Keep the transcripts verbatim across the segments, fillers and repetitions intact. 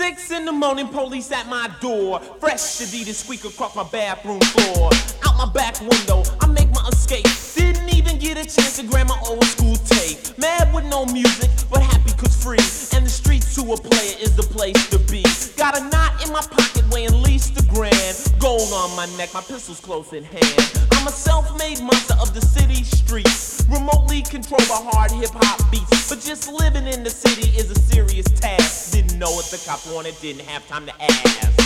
Six in the morning, police at my door. Fresh Adidas squeak across my bathroom floor. Out my back window, I make my escape. Didn't even get a chance to grab my old school tape. Mad with no music, but happy cause free. And the streets to a player is the place to be. Got a knot in my pocket weighing at least a grand. Gold on my neck, my pistol's close in hand. I'm a self-made monster of the city streets. Remotely controlled by hard hip-hop beats. But just living in the city is a serious task. Didn't know what the cop wanted, didn't have time to ask.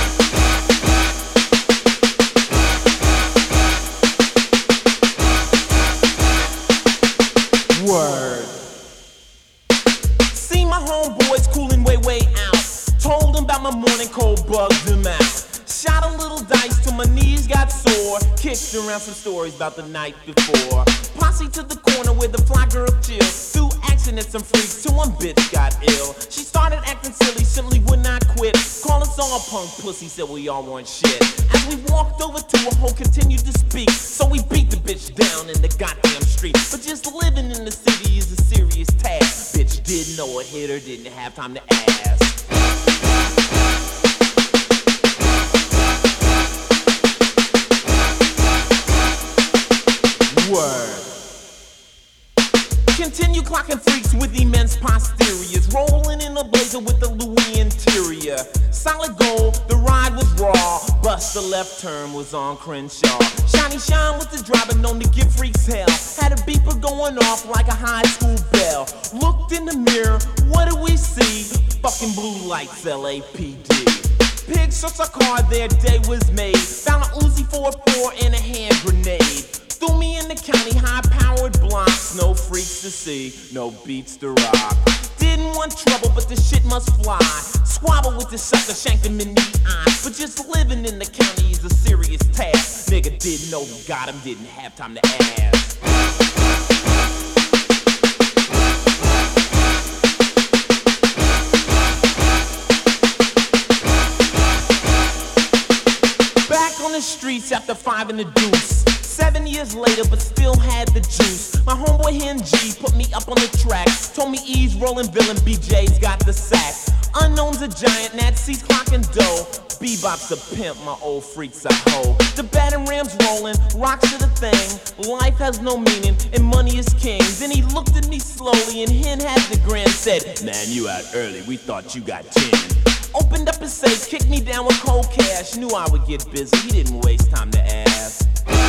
Word. See my homeboys cooling way, way out. Told them about my morning cold, bugged them out. Shot a little dice till my knees got sore. Kicked around some stories about the night before. Posse to the corner where the fly girl chill. Threw action at some freaks till one bitch got ill. She started acting silly, simply would not quit. Call us all punk pussy, said we all want shit. As we walked over to her, hoe continued to speak. So we beat the bitch down in the goddamn street. But just living in the city is a serious task. Bitch didn't know a hitter, didn't have time to ask. Word. Continue clocking freaks with immense posteriors. Rolling in a blazer with the Louis interior. Solid gold, the ride was raw. Bust the left turn was on Crenshaw. Shiny Shine was the driver known to give freaks hell. Had a beeper going off like a high school bell. Looked in the mirror, what did we see? Fucking blue lights, L A P D. Pigs searched our car, their day was made. Found a Uzi four four and a hand grenade. Threw me in the county, high-powered blocks. No freaks to see, no beats to rock. Didn't want trouble, but the shit must fly. Squabble with the sucker, shanked him in the eye. But just living in the county is a serious task. Nigga didn't know we got him, didn't have time to ask. Back on the streets after five in the deuce. Seven years later, but still had the juice. My homeboy Hen G put me up on the track. Told me E's rolling villain, B J's got the sack. Unknown's a giant, Natsy's clocking dough. Bebop's a pimp, my old freak's a hoe. The battering ram's rolling, rocks are the thing. Life has no meaning, and money is king. Then he looked at me slowly, and Hen had the grin. Said, man, you out early, we thought you got ten. Opened up his safe, kicked me down with cold cash. Knew I would get busy, he didn't waste time to ask.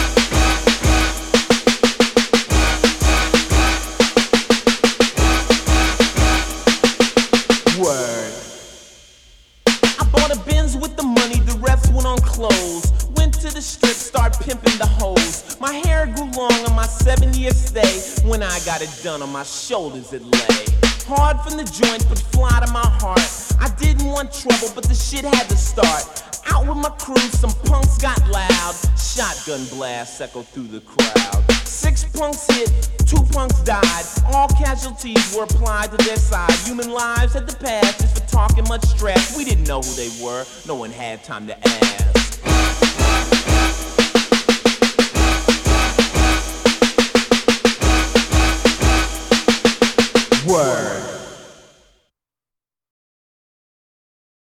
Word. I bought a Benz with the money, the rest went on clothes. Went to the strip, start pimping the hoes. My hair grew long on my seven-year stay. When I got it done, on my shoulders it lay. Hard from the joint, but fly to my heart. I didn't want trouble, but the shit had to start. Out with my crew, some punks got loud. Shotgun blasts echoed through the crowd. Six punks hit, two punks died. All casualties were applied to their side. Human lives had to pass just for talking much stress. We didn't know who they were, no one had time to ask.